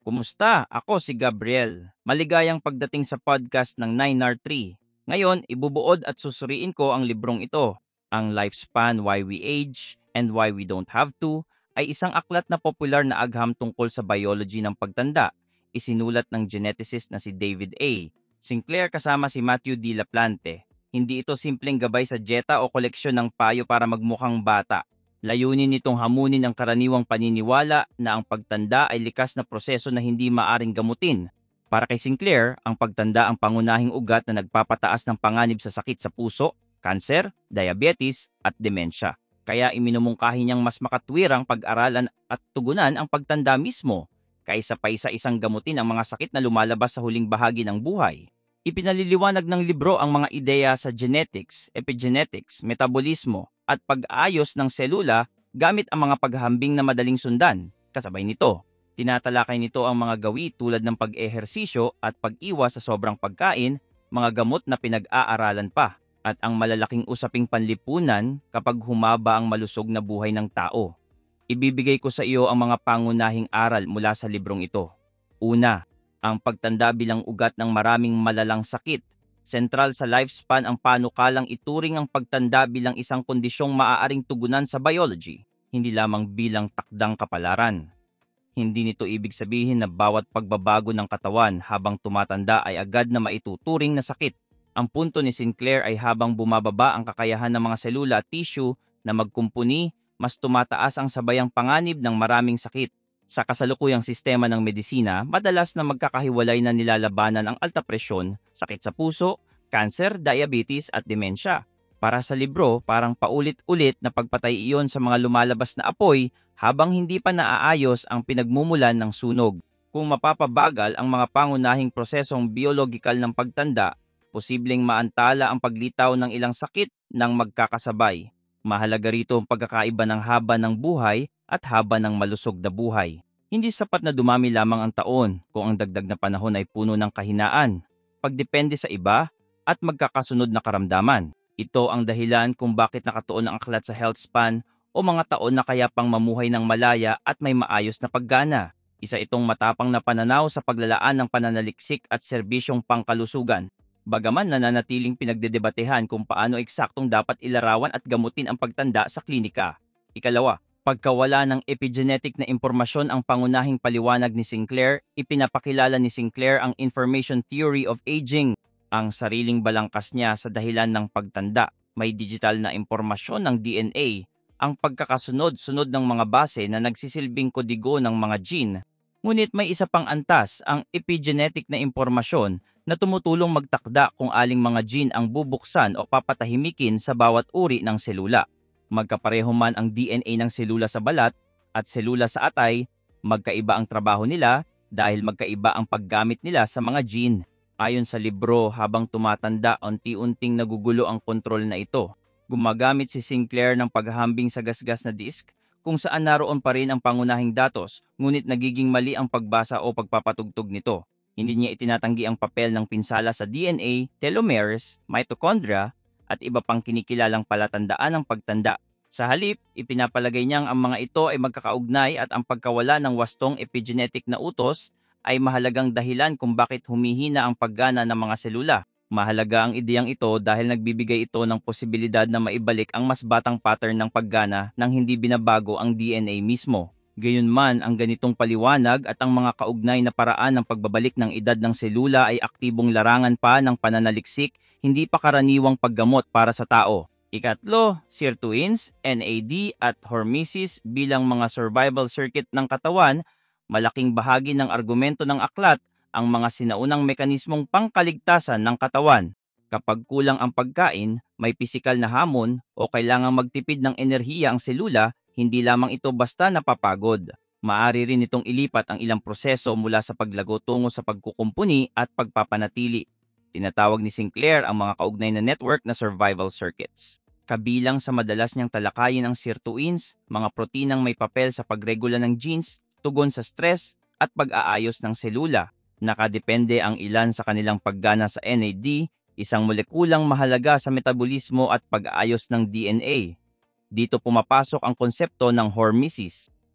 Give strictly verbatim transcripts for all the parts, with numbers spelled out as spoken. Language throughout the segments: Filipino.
Kumusta? Ako si Gabriel. Maligayang pagdating sa podcast ng nine R three. Ngayon, ibubuod at susuriin ko ang librong ito. Ang Lifespan, Why We Age, and Why We Don't Have To ay isang aklat na popular na agham tungkol sa biology ng pagtanda. Isinulat ng geneticist na si David A. Sinclair kasama si Matthew D. Laplante. Hindi ito simpleng gabay sa dieta o koleksyon ng payo para magmukhang bata. Layunin nitong hamunin ang karaniwang paniniwala na ang pagtanda ay likas na proseso na hindi maaring gamutin. Para kay Sinclair, ang pagtanda ang pangunahing ugat na nagpapataas ng panganib sa sakit sa puso, kanser, diabetes, at demensya. Kaya iminumungkahi niyang mas makatwirang pag-aralan at tugunan ang pagtanda mismo, kaysa pa isa-isang gamutin ang mga sakit na lumalabas sa huling bahagi ng buhay. Ipinaliliwanag ng libro ang mga ideya sa genetics, epigenetics, metabolismo, at pag-aayos ng selula gamit ang mga paghahambing na madaling sundan. Kasabay nito, tinatalakay nito ang mga gawi tulad ng pag-ehersisyo at pag-iwas sa sobrang pagkain, mga gamot na pinag-aaralan pa, at ang malalaking usaping panlipunan kapag humaba ang malusog na buhay ng tao. Ibibigay ko sa iyo ang mga pangunahing aral mula sa librong ito. Una, ang pagtanda bilang ugat ng maraming malalang sakit. Sentral sa lifespan ang panukalang ituring ang pagtanda bilang isang kondisyong maaaring tugunan sa biology, hindi lamang bilang takdang kapalaran. Hindi nito ibig sabihin na bawat pagbabago ng katawan habang tumatanda ay agad na maituturing na sakit. Ang punto ni Sinclair ay habang bumababa ang kakayahan ng mga selula at tissue na magkumpuni, mas tumataas ang sabayang panganib ng maraming sakit. Sa kasalukuyang sistema ng medisina, madalas na magkakahiwalay na nilalabanan ang alta presyon, sakit sa puso, kanser, diabetes at demensya. Para sa libro, parang paulit-ulit na pagpatay iyon sa mga lumalabas na apoy habang hindi pa naaayos ang pinagmumulan ng sunog. Kung mapapabagal ang mga pangunahing prosesong biologikal ng pagtanda, posibleng maantala ang paglitaw ng ilang sakit ng magkakasabay. Mahalaga rito ang pagkakaiba ng haba ng buhay at haba ng malusog na buhay. Hindi sapat na dumami lamang ang taon kung ang dagdag na panahon ay puno ng kahinaan, pagdepende sa iba, at magkakasunod na karamdaman. Ito ang dahilan kung bakit nakatuon ang aklat sa health span o mga taon na kaya pang mamuhay ng malaya at may maayos na paggana. Isa itong matapang na pananaw sa paglalaan ng pananaliksik at serbisyong pangkalusugan. Bagaman nananatiling pinagdedebatehan kung paano eksaktong dapat ilarawan at gamutin ang pagtanda sa klinika. Ikalawa, pagkawala ng epigenetic na impormasyon ang pangunahing paliwanag ni Sinclair, ipinapakilala ni Sinclair ang Information Theory of Aging, ang sariling balangkas niya sa dahilan ng pagtanda. May digital na impormasyon ng D N A, ang pagkakasunod-sunod ng mga base na nagsisilbing kodigo ng mga gene. Ngunit may isa pang antas, ang epigenetic na impormasyon na tumutulong magtakda kung aling mga gene ang bubuksan o papatahimikin sa bawat uri ng selula. Magkapareho man ang D N A ng selula sa balat at selula sa atay, magkaiba ang trabaho nila dahil magkaiba ang paggamit nila sa mga gene. Ayon sa libro, habang tumatanda, unti-unting nagugulo ang kontrol na ito. Gumagamit si Sinclair ng paghahambing sa gasgas na disk kung saan naroon pa rin ang pangunahing datos, ngunit nagiging mali ang pagbasa o pagpapatugtog nito. Hindi niya itinatanggi ang papel ng pinsala sa D N A, telomeres, mitochondria, at iba pang kinikilalang palatandaan ng pagtanda. Sa halip, ipinapalagay niyang ang mga ito ay magkakaugnay at ang pagkawala ng wastong epigenetic na utos ay mahalagang dahilan kung bakit humihina ang paggana ng mga selula. Mahalaga ang ideyang ito dahil nagbibigay ito ng posibilidad na maibalik ang mas batang pattern ng paggana nang hindi binabago ang D N A mismo. Gayunman, ang ganitong paliwanag at ang mga kaugnay na paraan ng pagbabalik ng edad ng selula ay aktibong larangan pa ng pananaliksik, hindi pa karaniwang paggamot para sa tao. Ikatlo, sirtuins, N A D at hormesis bilang mga survival circuit ng katawan, malaking bahagi ng argumento ng aklat ang mga sinaunang mekanismong pangkaligtasan ng katawan. Kapag kulang ang pagkain, may pisikal na hamon o kailangang magtipid ng enerhiya ang selula, hindi lamang ito basta napapagod. Maaari rin itong ilipat ang ilang proseso mula sa paglago tungo sa pagkukumpuni at pagpapanatili. Tinatawag ni Sinclair ang mga kaugnay na network na survival circuits. Kabilang sa madalas niyang talakayin ang sirtuins, mga protinang may papel sa pagregula ng genes, tugon sa stress, at pag-aayos ng selula. Nakadepende ang ilan sa kanilang paggana sa N A D, isang molekulang mahalaga sa metabolismo at pag-aayos ng D N A. Dito pumapasok ang konsepto ng hormesis.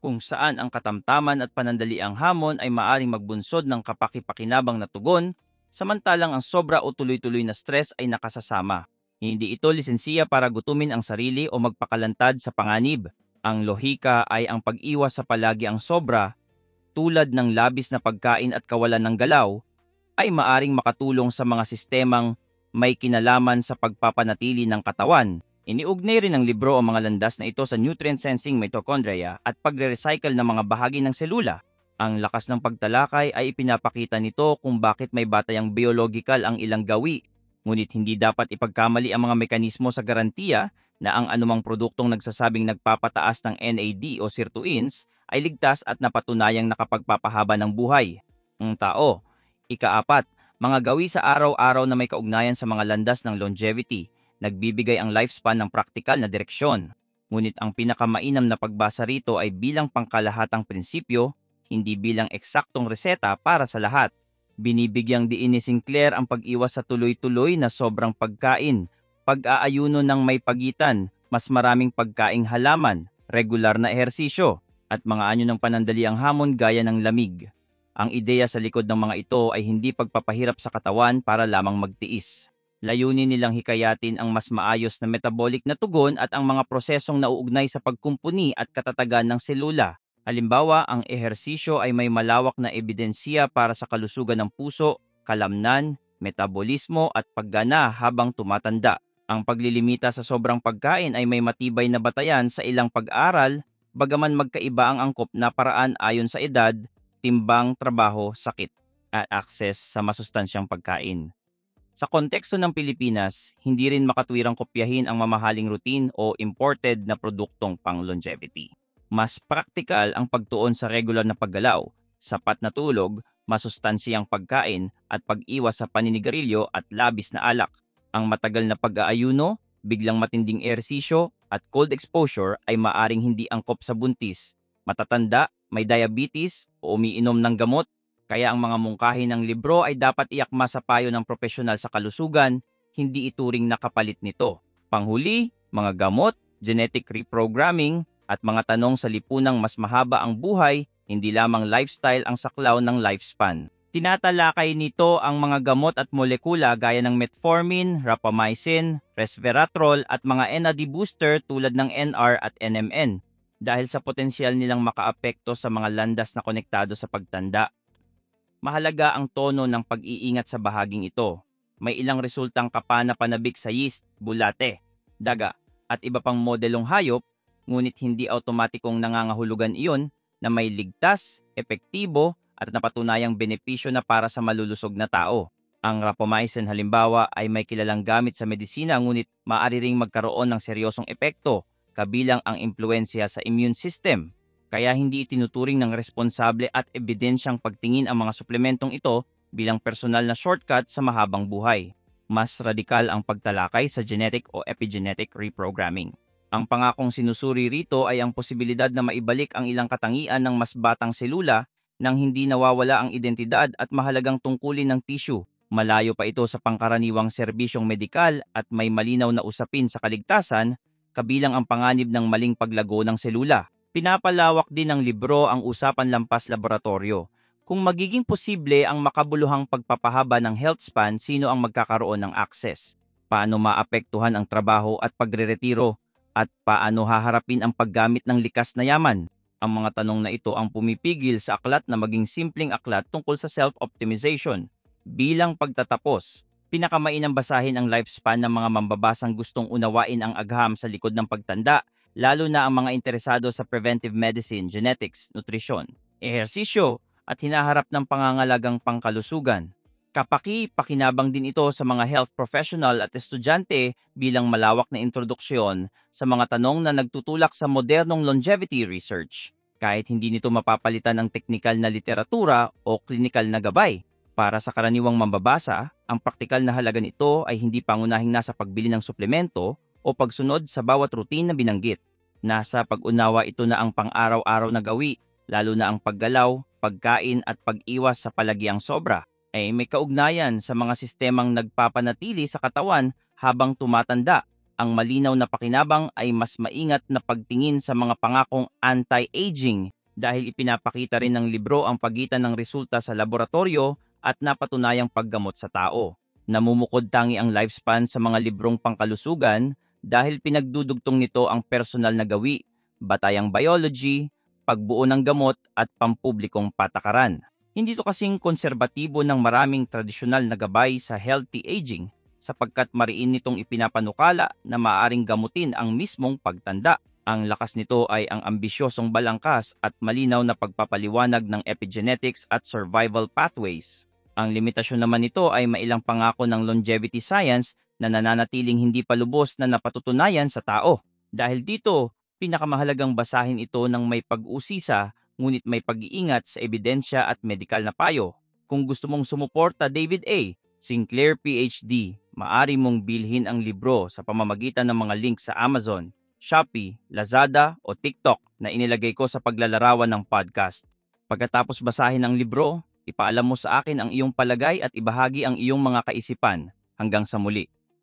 kung saan ang katamtaman at panandaliang hamon ay maaring magbunsod ng kapaki-pakinabang na tugon, samantalang ang sobra o tuloy-tuloy na stress ay nakasasama. Hindi ito lisensiya para gutumin ang sarili o magpakalantad sa panganib. Ang lohika ay ang pag-iwas sa palagi ang sobra, tulad ng labis na pagkain at kawalan ng galaw, ay maaring makatulong sa mga sistemang may kinalaman sa pagpapanatili ng katawan. Iniugnay rin ng libro ang mga landas na ito sa nutrient-sensing mitochondria at pagre-recycle ng mga bahagi ng selula. Ang lakas ng pagtalakay ay ipinapakita nito kung bakit may batayang biological ang ilang gawi, ngunit hindi dapat ipagkamali ang mga mekanismo sa garantiya na ang anumang produktong nagsasabing nagpapataas ng N A D o sirtuins ay ligtas at napatunayang nakapagpapahaba ng buhay. Ang tao. Ikaapat, mga gawi sa araw-araw na may kaugnayan sa mga landas ng longevity. Nagbibigay ang lifespan ng praktikal na direksyon. Ngunit ang pinakamainam na pagbasa rito ay bilang pangkalahatang prinsipyo, hindi bilang eksaktong reseta para sa lahat. Binibigyang diin ni Sinclair ang pag-iwas sa tuloy-tuloy na sobrang pagkain, pag-aayuno ng may pagitan, mas maraming pagkaing halaman, regular na ehersisyo, at mga anyo ng panandaliang hamon gaya ng lamig. Ang ideya sa likod ng mga ito ay hindi pagpapahirap sa katawan para lamang magtiis. Layunin nilang hikayatin ang mas maayos na metabolic na tugon at ang mga prosesong nauugnay sa pagkumpuni at katatagan ng selula. Halimbawa, ang ehersisyo ay may malawak na ebidensiya para sa kalusugan ng puso, kalamnan, metabolismo at paggana habang tumatanda. Ang paglilimita sa sobrang pagkain ay may matibay na batayan sa ilang pag-aaral, bagaman magkaiba ang angkop na paraan ayon sa edad, timbang, trabaho, sakit, at akses sa masustansyang pagkain. Sa konteksto ng Pilipinas, hindi rin makatwirang kopyahin ang mamahaling routine o imported na produktong pang-longevity. Mas praktikal ang pagtuon sa regular na paggalaw, sapat na tulog, masustansyang pagkain at pag-iwas sa paninigarilyo at labis na alak. Ang matagal na pag-aayuno, biglang matinding ehersisyo at cold exposure ay maaring hindi angkop sa buntis, matatanda, may diabetes o umiinom ng gamot. Kaya ang mga mungkahi ng libro ay dapat iakma sa payo ng propesyonal sa kalusugan, hindi ituring na kapalit nito. Panghuli, mga gamot, genetic reprogramming, at mga tanong sa lipunang mas mahaba ang buhay, hindi lamang lifestyle ang saklaw ng lifespan. Tinatalakay nito ang mga gamot at molekula gaya ng metformin, rapamycin, resveratrol at mga N A D booster tulad ng N R at N M N dahil sa potensyal nilang makaapekto sa mga landas na konektado sa pagtanda. Mahalaga ang tono ng pag-iingat sa bahaging ito. May ilang resultang kapana-panabik sa yeast, bulate, daga, at iba pang modelong hayop, ngunit hindi automatikong nangangahulugan iyon na may ligtas, epektibo, at napatunayang benepisyo na para sa malulusog na tao. Ang rapamycin halimbawa ay may kilalang gamit sa medisina ngunit maaari ring magkaroon ng seryosong epekto, kabilang ang impluensya sa immune system. Kaya hindi itinuturing ng responsable at ebidensyang pagtingin ang mga suplementong ito bilang personal na shortcut sa mahabang buhay. Mas radikal ang pagtalakay sa genetic o epigenetic reprogramming. Ang pangakong sinusuri rito ay ang posibilidad na maibalik ang ilang katangian ng mas batang selula nang hindi nawawala ang identidad at mahalagang tungkulin ng tissue. Malayo pa ito sa pangkaraniwang serbisyong medikal at may malinaw na usapin sa kaligtasan, kabilang ang panganib ng maling paglago ng selula. Pinapalawak din ng libro ang usapan lampas laboratorio. Kung magiging posible ang makabuluhang pagpapahaba ng health span, sino ang magkakaroon ng access? Paano maapektuhan ang trabaho at pagreretiro? At paano haharapin ang paggamit ng likas na yaman? Ang mga tanong na ito ang pumipigil sa aklat na maging simpleng aklat tungkol sa self-optimization. Bilang pagtatapos, pinakamainam basahin ang lifespan ng mga mambabasang gustong unawain ang agham sa likod ng pagtanda, lalo na ang mga interesado sa preventive medicine, genetics, nutrisyon, ehersisyo, at hinaharap ng pangangalagang pangkalusugan. Kapaki-pakinabang din ito sa mga health professional at estudyante bilang malawak na introduksyon sa mga tanong na nagtutulak sa modernong longevity research, kahit hindi nito mapapalitan ng teknikal na literatura o klinikal na gabay. Para sa karaniwang mambabasa, ang praktikal na halaga nito ay hindi pangunahing nasa pagbili ng suplemento o pagsunod sa bawat routine na binanggit. Nasa pag-unawa ito na ang pang-araw-araw na gawi, lalo na ang paggalaw, pagkain at pag-iwas sa palagiang sobra, ay may kaugnayan sa mga sistemang nagpapanatili sa katawan habang tumatanda. Ang malinaw na pakinabang ay mas maingat na pagtingin sa mga pangakong anti-aging, dahil ipinapakita rin ng libro ang pagitan ng resulta sa laboratorio at napatunayang paggamot sa tao. Namumukod tangi ang lifespan sa mga librong pangkalusugan dahil pinagdudugtong nito ang personal na gawi, batayang biology, pagbuo ng gamot at pampublikong patakaran. Hindi ito kasing konserbatibo ng maraming tradisyonal na gabay sa healthy aging sapagkat mariin nitong ipinapanukala na maaaring gamutin ang mismong pagtanda. Ang lakas nito ay ang ambisyosong balangkas at malinaw na pagpapaliwanag ng epigenetics at survival pathways. Ang limitasyon naman nito ay mailang pangako ng longevity science na nananatiling hindi pa lubos na napatutunayan sa tao. Dahil dito, pinakamahalagang basahin ito ng may pag-usisa ngunit may pag-iingat sa ebidensya at medikal na payo. Kung gusto mong sumuporta David A. Sinclair P H D, maari mong bilhin ang libro sa pamamagitan ng mga link sa Amazon, Shopee, Lazada o TikTok na inilagay ko sa paglalarawan ng podcast. Pagkatapos basahin ang libro, ipaalam mo sa akin ang iyong palagay at ibahagi ang iyong mga kaisipan. Hanggang sa muli.